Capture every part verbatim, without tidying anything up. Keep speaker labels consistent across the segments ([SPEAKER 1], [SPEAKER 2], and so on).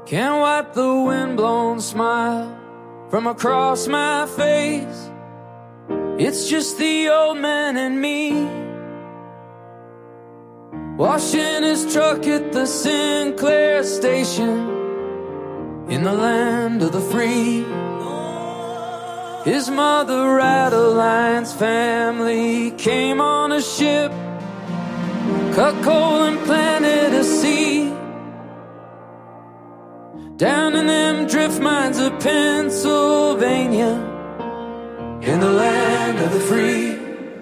[SPEAKER 1] Can't wipe the windblown smile from across my face. It's just the old man and me, washing his truck at the Sinclair station in the land of the free. His mother, Adeline's family, came on a ship, cut coal and planted a seed down in them drift mines of Pennsylvania, in the land of the free.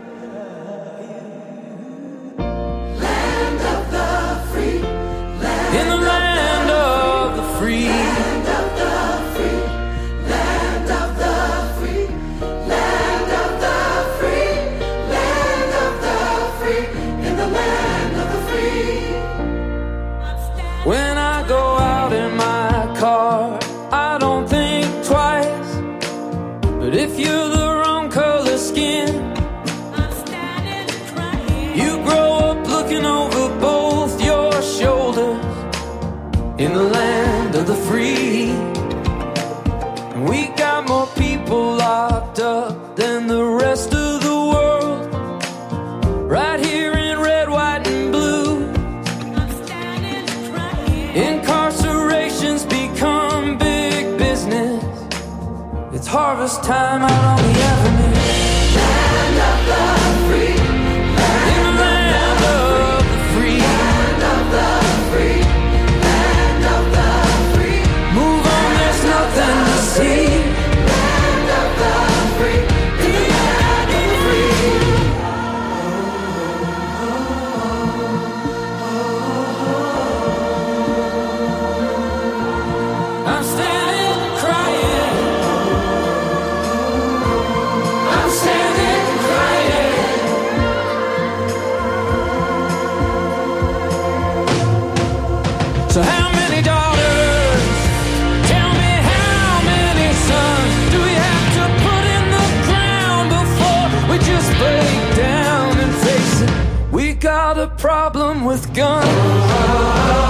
[SPEAKER 2] Land of the free. Land
[SPEAKER 1] in the land of the free.
[SPEAKER 2] Land of the free. Land of the free. Land of the free. Land of the free. In the land of the free.
[SPEAKER 1] When I go out in my car, I don't think twice. But if you're the wrong color skin,
[SPEAKER 2] I'm standing crying.
[SPEAKER 1] you grow up looking over both your shoulders in the land of the free. And we got more people locked up than the rest of the world, right here in red, white, and blue.
[SPEAKER 2] I'm standing crying.
[SPEAKER 1] Incarceration's become big business. It's harvest time out on the avenue.
[SPEAKER 2] Land of the free.
[SPEAKER 1] In the land of the free.
[SPEAKER 2] Land of the free. Land of the free.
[SPEAKER 1] Move on, there's nothing to see.
[SPEAKER 2] Land of the free. In the land of the free.
[SPEAKER 1] I'm standing crying. I'm standing crying. So how many daughters? Tell me how many sons do we have to put in the ground before we just break down and face it? We got a problem with guns.